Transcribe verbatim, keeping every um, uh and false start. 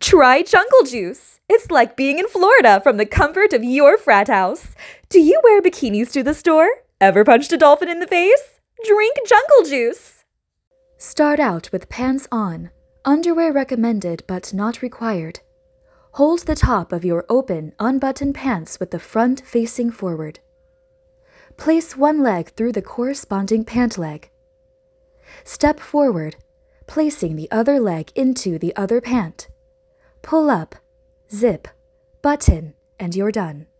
Try Jungle Juice. It's like being in Florida from the comfort of your frat house. Do you wear bikinis to the store? Ever punched a dolphin in the face? Drink Jungle Juice. Start out with pants on. Underwear recommended but not required. Hold the top of your open, unbuttoned pants with the front facing forward. Place one leg through the corresponding pant leg. Step forward, placing the other leg into the other pant. Pull up, zip, button, and you're done.